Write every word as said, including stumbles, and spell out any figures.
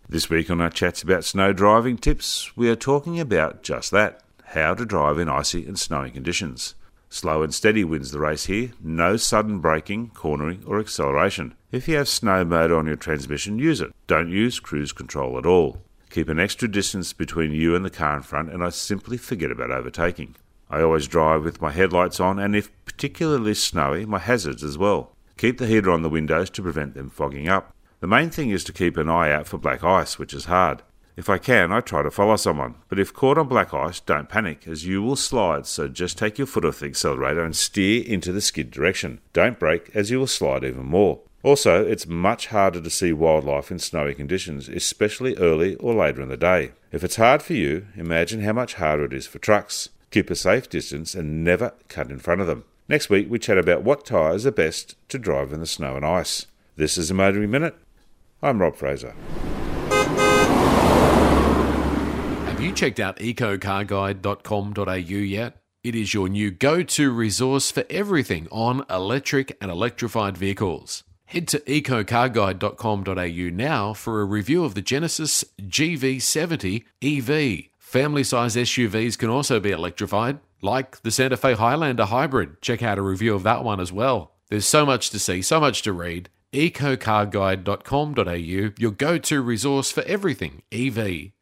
This week on our Chats About Snow Driving Tips, we are talking about just that, how to drive in icy and snowy conditions. Slow and steady wins the race here, no sudden braking, cornering or acceleration. If you have snow mode on your transmission, use it. Don't use cruise control at all. Keep an extra distance between you and the car in front, and I simply forget about overtaking. I always drive with my headlights on, and if particularly snowy, my hazards as well. Keep the heater on the windows to prevent them fogging up. The main thing is to keep an eye out for black ice, which is hard. If I can, I try to follow someone, but if caught on black ice, don't panic, as you will slide, so just take your foot off the accelerator and steer into the skid direction. Don't brake, as you will slide even more. Also, it's much harder to see wildlife in snowy conditions, especially early or later in the day. If it's hard for you, imagine how much harder it is for trucks. Keep a safe distance and never cut in front of them. Next week, we chat about what tyres are best to drive in the snow and ice. This is the Motoring Minute. I'm Rob Fraser. Have you checked out eco car guide dot com dot a u yet? It is your new go-to resource for everything on electric and electrified vehicles. Head to eco car guide dot com dot a u now for a review of the Genesis G V seventy E V. Family-size S U Vs can also be electrified, like the Santa Fe Highlander Hybrid. Check out a review of that one as well. There's so much to see, so much to read. eco car guide dot com dot a u, your go-to resource for everything E V.